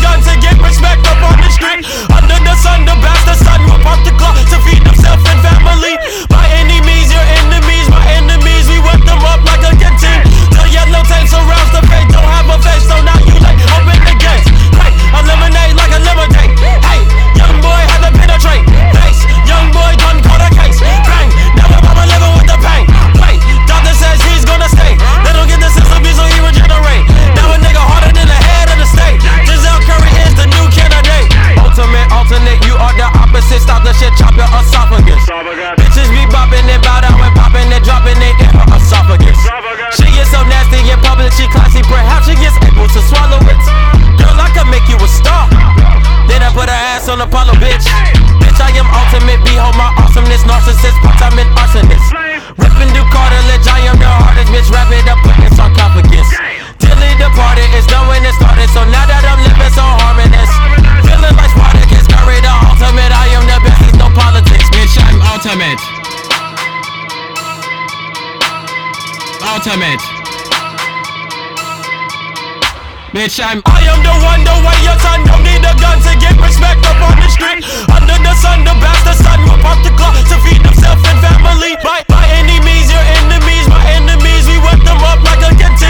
gun to get respect up on the street. Under the sun, the bastard son will pop the clock to feed himself and family. My enemies, your enemies, my enemies, we whip them up like a canteen. The yellow tape surrounds the face, don't have a face, so now you like open the gates. Hey, eliminate like a lemonade. Hey, young boy had to penetrate. Face, young boy done caught a case. Bang, now my mama living with the pain. Wait, doctor says he's gonna stay. They don't get the system, so he regenerate. Now a nigga harder than the head of the state. Giselle Curry is the new candidate. Ultimate, alternate, you are the opposite. Stop the shit, chop your esophagus. Bitches be bopping and bow down and popping and dropping it in her esophagus. She is so nasty in public, she classy, perhaps she gets able to swallow it. Girl, I can make you a star. Then I put her ass on Apollo, bitch. Bitch, I am ultimate, behold my awesomeness. Narcissist, part-time and arsonist. Ripping through cartilage, I am the hardest, bitch. Wrap it up, put in sarcophagus. Tilly departed, it's done when it started. So now that I'm living so harmonious, feeling like Spartacus, Curry the ultimate. I am the best, there's no politics. Bitch, I'm ultimate. Ultimate. Bitch, I am the one, the way your son don't need a gun to get respect up on the street. Under the sun, the bastard son will pop the clock to feed himself and family. My enemies, your enemies, my enemies, we whip them up like a canteen.